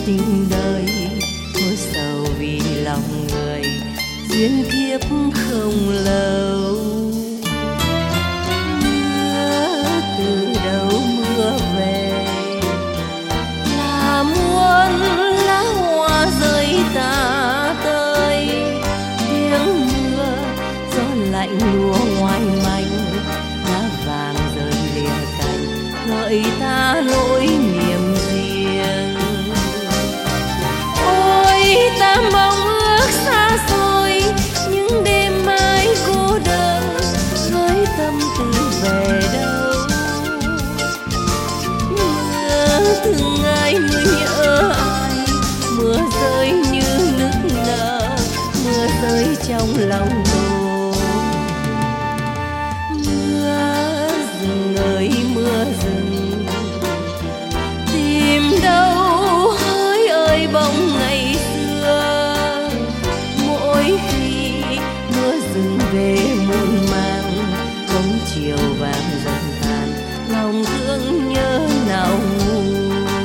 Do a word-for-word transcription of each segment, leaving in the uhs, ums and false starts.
tình đời, nỗi sầu vì lòng người, duyên kiếp không lâu. Mưa từ đâu mưa về, là muôn lá hoa rơi tả tơi. Tiếng mưa gió lạnh lùa ngoài mảnh, lá vàng rơi lìa cành, gợi ta nỗi niềm riêng. Ôi ta mong ước xa xôi, những đêm mãi cô đơn, với tâm tư về đâu. Mưa thương ai mới nhớ ai, mưa rơi như nức nở, mưa rơi trong lòng tôi. Mưa rừng ơi mưa rừng, tìm đâu hỡi ơi bóng ngày xưa. Mỗi khi mưa rừng về muộn màng, bóng chiều vàng dần tàn, lòng thương nhớ nào nguôi.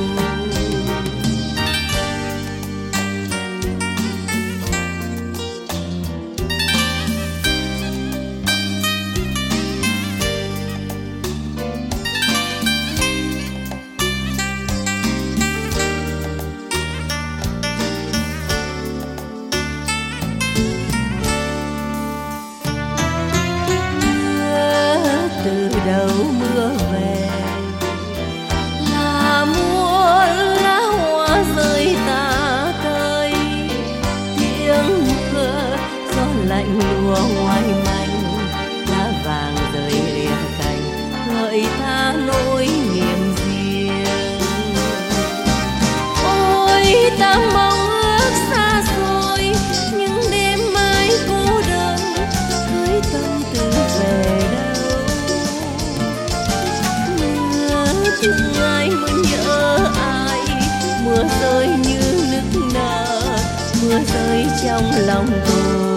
Từ đâu mưa về, là muôn lá hoa rơi tả tơi. Tiếng mưa gió lạnh lùa ngoài mảnh, lá vàng rơi lìa cành, gợi ta nỗi niềm riêng. Ôi ta mong ước xa xôi, những đêm mãi cô đơn, với tâm tư về đâu. Thương ai mới nhớ ai, mưa rơi như nức nở, mưa rơi trong lòng tôi.